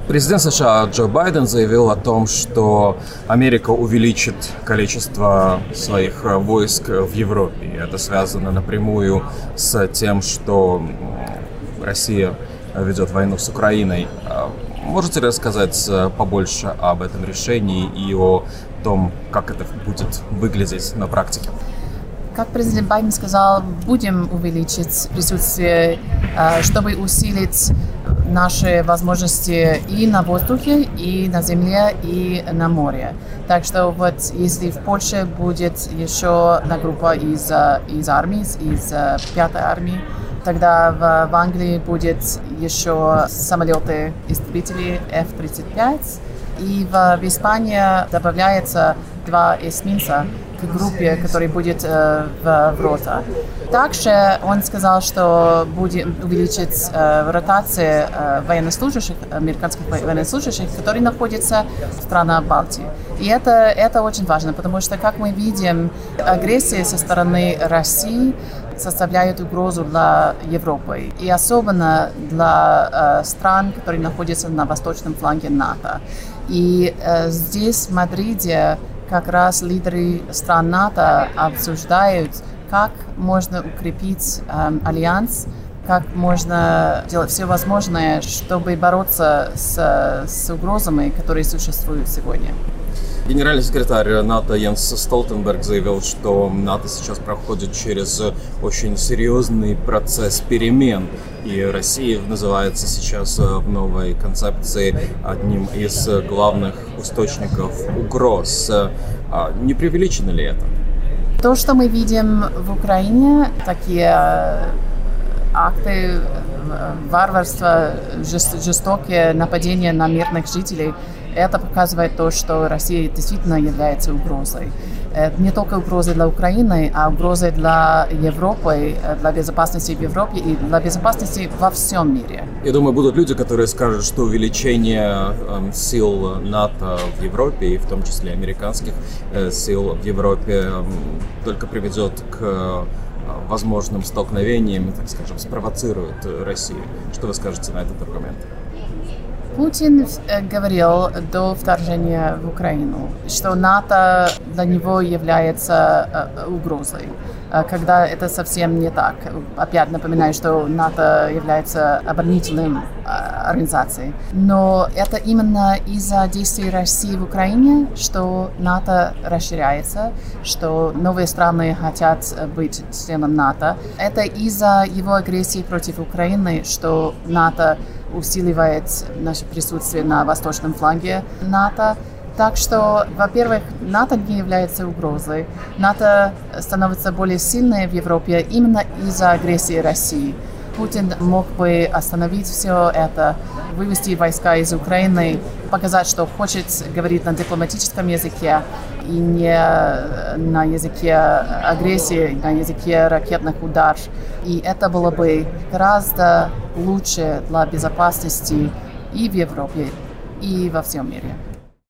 Президент США Джо Байден заявил о том, что Америка увеличит количество своих войск в Европе. И это связано напрямую с тем, что Россия ведет войну с Украиной. Можете рассказать побольше об этом решении и о том, как это будет выглядеть на практике? Как президент Байден сказал, будем увеличить присутствие, чтобы усилить наши возможности и на воздухе, и на земле, и на море. Так что вот если в Польше будет еще одна группа из армии, из 5-й армии, тогда в Англии будет еще самолеты истребители F-35, и в Испании добавляется 2 эсминца к группе, которая будет в рота. Также он сказал, что будет увеличить ротацию военнослужащих, американских военнослужащих, которые находятся в странах Балтии. И это очень важно, потому что, как мы видим, агрессия со стороны России составляет угрозу для Европы, и особенно для стран, которые находятся на восточном фланге НАТО. И здесь, в Мадриде, как раз лидеры стран НАТО обсуждают, как можно укрепить альянс, как можно делать все возможное, чтобы бороться с угрозами, которые существуют сегодня. Генеральный секретарь НАТО Йенс Столтенберг заявил, что НАТО сейчас проходит через очень серьезный процесс перемен, и Россия называется сейчас в новой концепции одним из главных источников угроз. Не преувеличено ли это? То, что мы видим в Украине, такие акты варварства, жестокие нападения на мирных жителей, это показывает то, что Россия действительно является угрозой. Не только угрозой для Украины, а угрозой для Европы, для безопасности в Европе и для безопасности во всем мире. Я думаю, будут люди, которые скажут, что увеличение сил НАТО в Европе, и в том числе американских сил в Европе, только приведет к возможным столкновениям, так скажем, спровоцирует Россию. Что вы скажете на этот аргумент? Путин говорил до вторжения в Украину, что НАТО для него является угрозой, когда это совсем не так. Опять напоминаю, что НАТО является оборонительной организацией. Но это именно из-за действий России в Украине, что НАТО расширяется, что новые страны хотят быть членом НАТО. Это из-за его агрессии против Украины, что НАТО усиливает наше присутствие на восточном фланге НАТО. Так что, во-первых, НАТО не является угрозой. НАТО становится более сильной в Европе именно из-за агрессии России. Путин мог бы остановить все это, вывести войска из Украины, показать, что хочет говорить на дипломатическом языке и не на языке агрессии, на языке ракетных ударов. И это было бы гораздо лучше для безопасности и в Европе, и во всем мире.